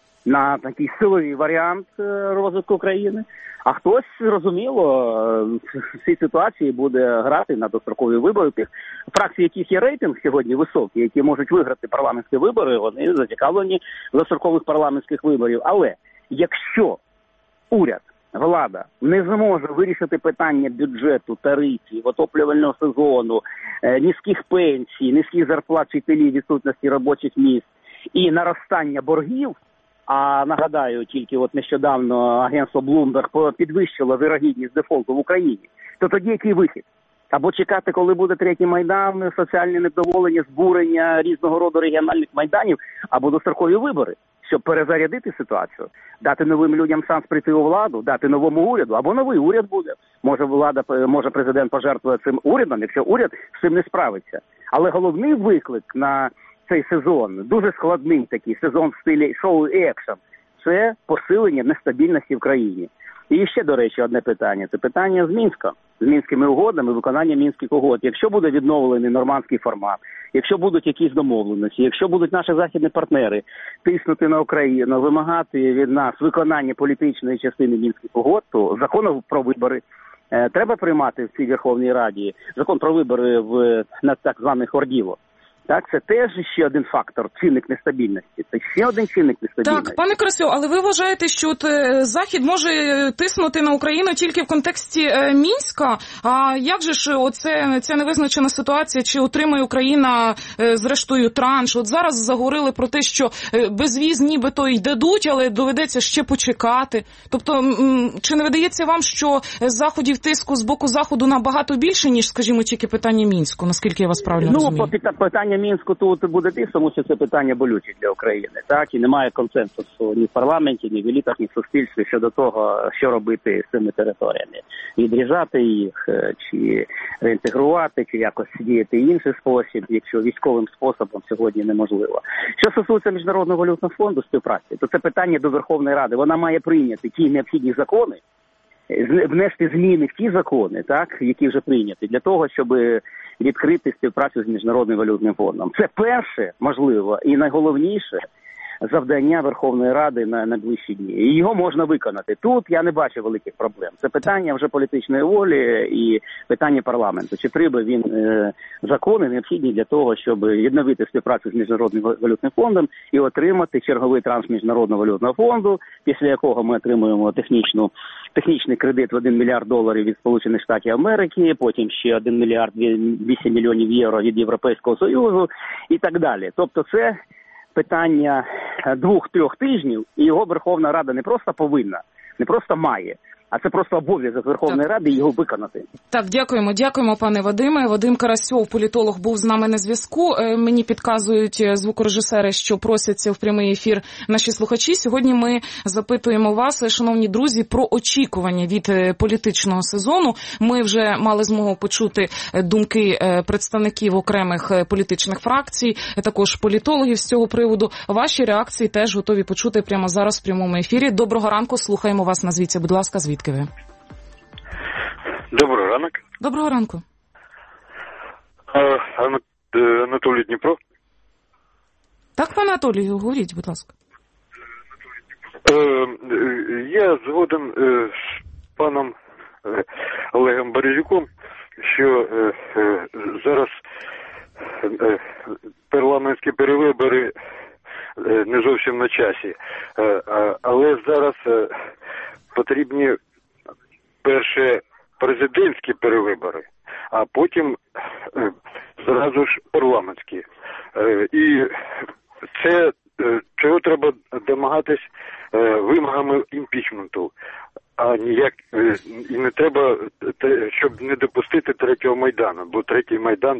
на такий силовий варіант е, розвитку країни. А хтось, зрозуміло, в цій ситуації буде грати на дострокові вибори. Тих фракцій, яких є рейтинг сьогодні високий, які можуть виграти парламентські вибори, вони зацікавлені в дострокових парламентських виборів. Але якщо уряд, влада не зможе вирішити питання бюджету, тарифів, отоплювального сезону, низьких пенсій, низьких зарплат вчителів, відсутності робочих місць і наростання боргів, а нагадаю, тільки от нещодавно агентство Bloomberg підвищило вірогідність дефолту в Україні, то тоді який вихід? Або чекати, коли буде третій Майдан, соціальне невдоволення, збурення різного роду регіональних майданів, або дострокові вибори, щоб перезарядити ситуацію, дати новим людям шанс прийти у владу, дати новому уряду, або новий уряд буде. Може влада, може президент пожертвує цим урядом, якщо уряд з цим не справиться. Але головний виклик на цей сезон, дуже складний такий сезон в стилі шоу і екшн, це посилення нестабільності в країні. І ще, до речі, одне питання. Це питання з Мінська, з Мінськими угодами, виконання Мінських угод. Якщо буде відновлений нормандський формат, якщо будуть якісь домовленості, якщо будуть наші західні партнери тиснути на Україну, вимагати від нас виконання політичної частини Мінських угод, то закону про вибори е, треба приймати в цій Верховній Раді. Закон про вибори в на так званих Орділо. Так, це теж ще один фактор, чинник нестабільності. Це ще один чинник нестабільності. Так, пане Карасьов, але ви вважаєте, що от Захід може тиснути на Україну тільки в контексті е, Мінська? А як же ж оце, ця невизначена ситуація, чи отримає Україна е, зрештою транш? От зараз заговорили про те, що е, безвіз нібито й дадуть, але доведеться ще почекати. Тобто, м, чи не видається вам, що заходів тиску з боку Заходу набагато більше, ніж, скажімо, тільки питання Мінську? Наскільки я вас правильно ну, розумію? Ну, питання Мінську тут буде тиск, тому що це питання болюче для України. Так, і немає консенсусу ні в парламенті, ні в елітах, ні в суспільстві щодо того, що робити з цими територіями. Відрізати їх, чи реінтегрувати, чи якось діяти інший спосіб, якщо військовим способом сьогодні неможливо. Що стосується Міжнародного валютного фонду співпраці, то це питання до Верховної Ради. Вона має прийняти ті необхідні закони, внести зміни в ті закони, так, які вже прийняті, для того, щоб відкрити співпрацю з Міжнародним валютним фондом. Це перше, можливо, і найголовніше завдання Верховної Ради на найближчі дні. І його можна виконати. Тут я не бачу великих проблем. Це питання вже політичної волі і питання парламенту. Чи треба він е, закони необхідні для того, щоб відновити співпрацю з Міжнародним валютним фондом і отримати черговий транш Міжнародного валютного фонду, після якого ми отримуємо технічну, технічний кредит в один мільярд доларів від Сполучених Штатів Америки, потім ще один мільярд вісім мільйонів євро від Європейського Союзу і так далі. Тобто це питання двох-трьох тижнів, і його Верховна Рада не просто повинна, не просто має, а це просто обов'язок Верховної Ради його виконати. Так, дякуємо, дякуємо, пане Вадиме. Вадим Карасьов, політолог, був з нами на зв'язку. Мені підказують звукорежисери, що просяться в прямий ефір наші слухачі. Сьогодні ми запитуємо вас, шановні друзі, про очікування від політичного сезону. Ми вже мали змогу почути думки представників окремих політичних фракцій, також політологів з цього приводу. Ваші реакції теж готові почути прямо зараз в прямому ефірі. Доброго ранку, слухаємо вас. Назвіться, будь ласка, звідки ви? Доброго ранок. Доброго ранку. А, Анатолій, Дніпро. Так, пане Анатолію, говоріть, будь ласка. Я згоден з паном Олегом Березюком, що зараз парламентські перевибори не зовсім на часі. Але зараз потрібні перше президентські перевибори, а потім зразу ж парламентські. І це цього треба домагатись вимогами імпічменту. А ніяк і не треба, щоб не допустити третього Майдану, бо третій Майдан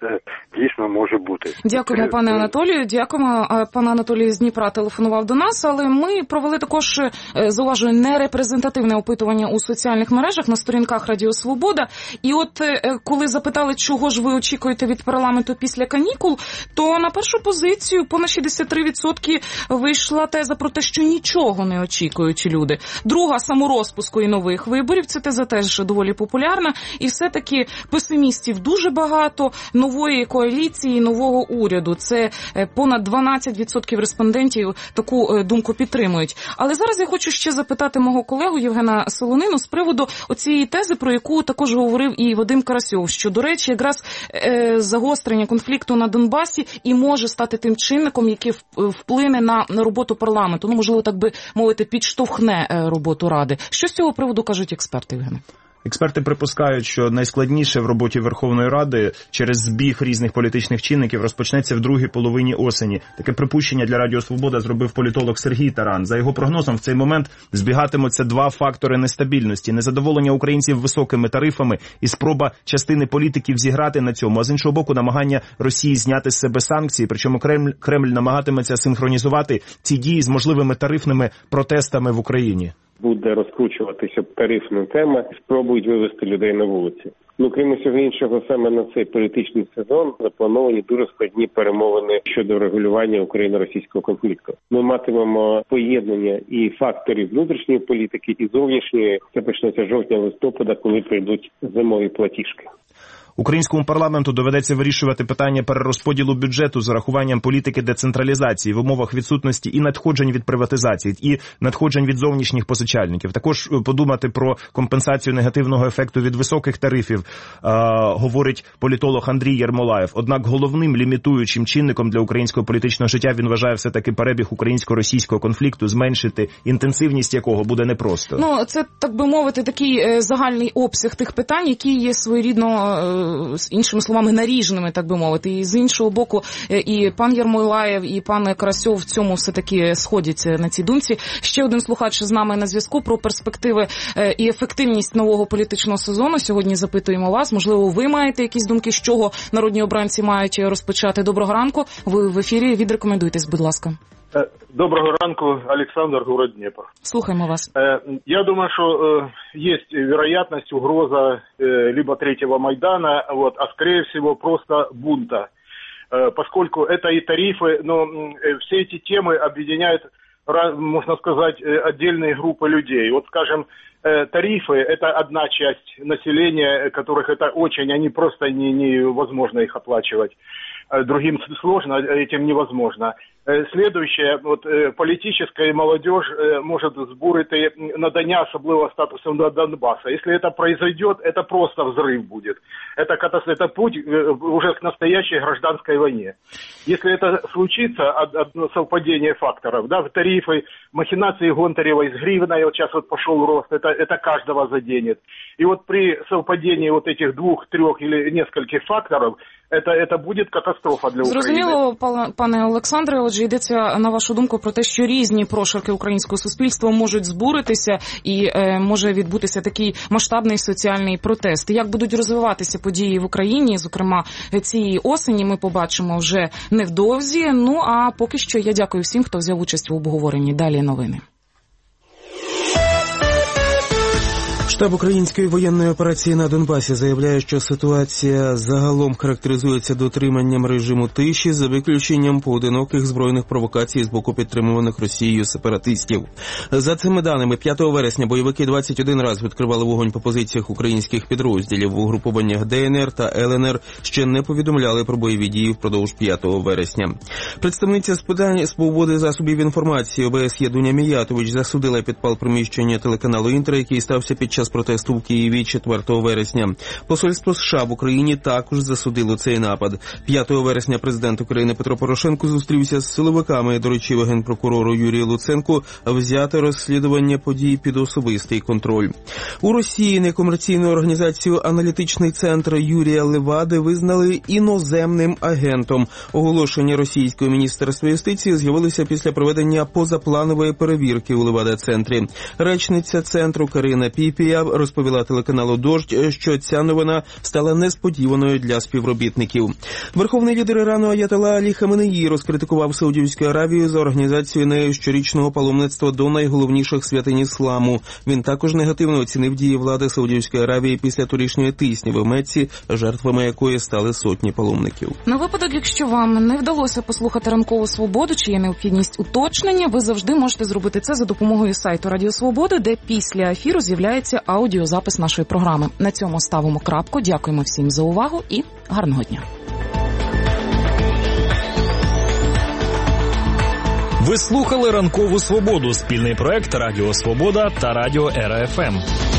дійсно може бути. Дякуємо, пане Анатолію. Дякуємо. Пан Анатолій з Дніпра телефонував до нас, але ми провели також, зауважую, нерепрезентативне опитування у соціальних мережах на сторінках Радіо Свобода. І от коли запитали, чого ж ви очікуєте від парламенту після канікул, то на першу позицію понад шістдесят три відсотки вийшла теза про те, що нічого не очікують люди. Друга – саморозпуску і нових виборів. Це теза теж доволі популярна. І все-таки песимістів дуже багато, нової коаліції, нового уряду. Це понад дванадцять відсотків респондентів таку думку підтримують. Але зараз я хочу ще запитати мого колегу Євгена Солонину з приводу оцієї тези, про яку також говорив і Вадим Карасьов, що, до речі, якраз е, загострення конфлікту на Донбасі і може стати тим чинником, який вплине на, на роботу парламенту. Ну, можливо, так би мовити, підштовхне роботу Ради. Що з цього приводу кажуть експерти, Євгене? Експерти припускають, що найскладніше в роботі Верховної Ради через збіг різних політичних чинників розпочнеться в другій половині осені. Таке припущення для Радіо Свобода зробив політолог Сергій Таран. За його прогнозом, в цей момент збігатимуться два фактори нестабільності: незадоволення українців високими тарифами і спроба частини політиків зіграти на цьому, а з іншого боку намагання Росії зняти з себе санкції, причому Кремль, Кремль намагатиметься синхронізувати ці дії з можливими тарифними протестами в Україні. Буде розкручуватися тарифна тема, спробують вивести людей на вулиці. Ну, крім усього іншого, саме на цей політичний сезон заплановані дуже складні перемовини щодо регулювання україно-російського конфлікту. Ми матимемо поєднання і факторів внутрішньої політики, і зовнішньої. Це почнеться жовтня-листопада, коли прийдуть зимові платіжки. Українському парламенту доведеться вирішувати питання перерозподілу бюджету з урахуванням політики децентралізації в умовах відсутності і надходжень від приватизації, і надходжень від зовнішніх позичальників. Також подумати про компенсацію негативного ефекту від високих тарифів, е, говорить політолог Андрій Єрмолаєв. Однак головним лімітуючим чинником для українського політичного життя він вважає все-таки перебіг українсько-російського конфлікту, зменшити інтенсивність якого буде непросто. Ну, це, так би мовити, такий е, загальний обсяг тих питань, які є своєрідно е, з іншими словами, наріжними, так би мовити. І з іншого боку, і пан Єрмолаєв, і пан Карасьов в цьому все-таки сходяться на цій думці. Ще один слухач з нами на зв'язку про перспективи і ефективність нового політичного сезону. Сьогодні запитуємо вас. Можливо, ви маєте якісь думки, з чого народні обранці мають розпочати? Доброго ранку. Ви в ефірі. Відрекомендуйтесь, будь ласка. Доброго ранку, Александр, город Днепр. Слухаємо вас. Я думаю, что есть вероятность, угроза либо третьего Майдана, вот, а скорее всего просто бунта. Поскольку это и тарифы, но все эти темы объединяют, можно сказать, отдельные группы людей. Вот, скажем, тарифы – это одна часть населения, которых это очень, они просто не, невозможно их оплачивать. Другим сложно, этим невозможно. Следующее, вот, политическая молодежь может збурити надання особливого статусу на Донбасса. Если это произойдет, это просто взрыв будет. Это, это путь уже к настоящей гражданской войне. Если это случится, одно совпадение факторов, да, тарифы, махинации Гонтаревой с гривной, вот сейчас вот пошел рост, это, это каждого заденет. И вот при совпадении вот этих двух, трех или нескольких факторов, это, это будет катастрофа для України. Зрозуміло, пане Олександре, отже, йдеться, на вашу думку, про те, що різні прошарки українського суспільства можуть збуритися і е, може відбутися такий масштабний соціальний протест. Як будуть розвиватися події в Україні, зокрема, цієї осені, ми побачимо вже невдовзі. Ну, а поки що я дякую всім, хто взяв участь в обговоренні. Далі новини. Штаб української воєнної операції на Донбасі заявляє, що ситуація загалом характеризується дотриманням режиму тиші за виключенням поодиноких збройних провокацій з боку підтримуваних Росією сепаратистів. За цими даними, п'ятого вересня бойовики двадцять один раз відкривали вогонь по позиціях українських підрозділів. В угрупованнях Де Ен Ер та Ел Ен Ер ще не повідомляли про бойові дії впродовж п'ятого вересня. Представниця з питань свободи засобів інформації О Бе Ес Є Дуня Міятович засудила підпал приміщення телеканалу Інтер, який стався під час протесту в Києві четвертого вересня. Посольство США в Україні також засудило цей напад. п'ятого вересня президент України Петро Порошенко зустрівся з силовиками, доручив генпрокурору Юрію Луценку взяти розслідування подій під особистий контроль. У Росії некомерційну організацію «Аналітичний центр» Юрія Левади визнали іноземним агентом. Оголошення російського міністерства юстиції з'явилося після проведення позапланової перевірки у Левада-центрі. Речниця центру Карина Піпія розповіла телеканалу «Дождь», що ця новина стала несподіваною для співробітників. Верховний лідер Ірану Аятолла Алі Хаменеї розкритикував Саудівську Аравію за організацію нею щорічного паломництва до найголовніших святинь ісламу. Він також негативно оцінив дії влади Саудівської Аравії після торішньої тисні в Мекці, жертвами якої стали сотні паломників. На випадок, якщо вам не вдалося послухати «Ранкову свободу» чи є необхідність уточнення, ви завжди можете зробити це за допомогою сайту Радіо Свобода, де після ефіру з'являється аудіозапис нашої програми. На цьому ставимо крапку. Дякуємо всім за увагу і гарного дня. Ви слухали «Ранкову свободу» – спільний проект Радіо Свобода та Радіо Ера Еф Ем.